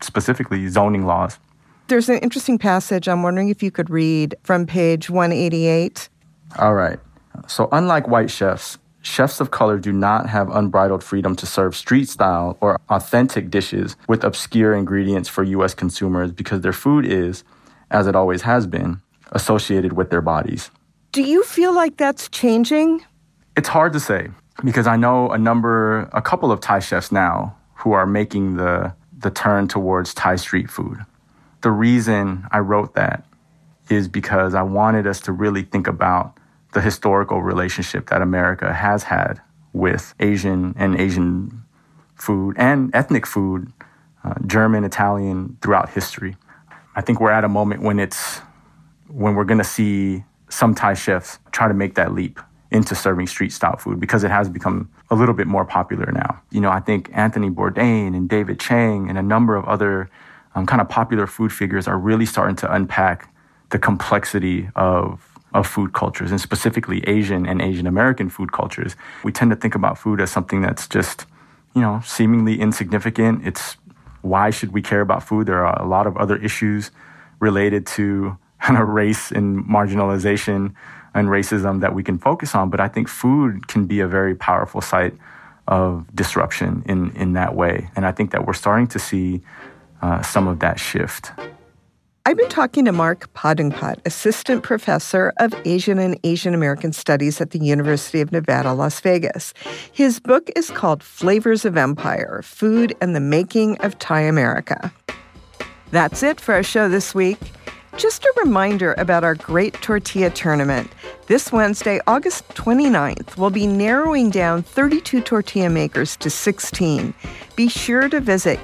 specifically zoning laws. There's an interesting passage. I'm wondering if you could read from page 188. All right. So unlike white chefs, chefs of color do not have unbridled freedom to serve street-style or authentic dishes with obscure ingredients for U.S. consumers because their food is, as it always has been, associated with their bodies. Do you feel like that's changing? It's hard to say because I know a couple of Thai chefs now who are making the turn towards Thai street food. The reason I wrote that is because I wanted us to really think about the historical relationship that America has had with Asian food and ethnic food, German, Italian, throughout history. I think we're at a moment when we're going to see some Thai chefs try to make that leap into serving street-style food because it has become a little bit more popular now. You know, I think Anthony Bourdain and David Chang and a number of other kind of popular food figures are really starting to unpack the complexity of food cultures, and specifically Asian and Asian American food cultures. We tend to think about food as something that's just, seemingly insignificant. It's why should we care about food? There are a lot of other issues related to kind of race and marginalization and racism that we can focus on. But I think food can be a very powerful site of disruption in that way. And I think that we're starting to see some of that shift. I've been talking to Mark Poddingpot, Assistant Professor of Asian and Asian American Studies at the University of Nevada, Las Vegas. His book is called Flavors of Empire: Food and the Making of Thai America. That's it for our show this week. Just a reminder about our Great Tortilla Tournament. This Wednesday, August 29th, we'll be narrowing down 32 tortilla makers to 16. Be sure to visit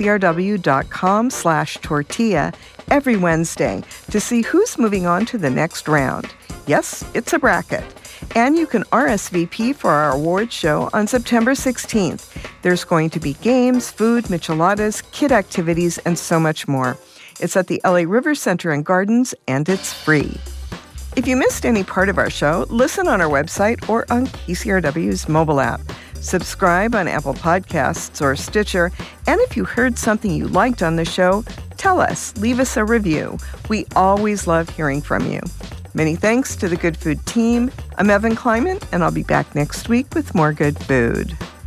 kcrw.com/tortilla every Wednesday to see who's moving on to the next round. Yes, it's a bracket. And you can RSVP for our awards show on September 16th. There's going to be games, food, micheladas, kid activities, and so much more. It's at the LA River Center and Gardens, and it's free. If you missed any part of our show, listen on our website or on KCRW's mobile app. Subscribe on Apple Podcasts or Stitcher. And if you heard something you liked on the show, tell us. Leave us a review. We always love hearing from you. Many thanks to the Good Food team. I'm Evan Kleiman, and I'll be back next week with more good food.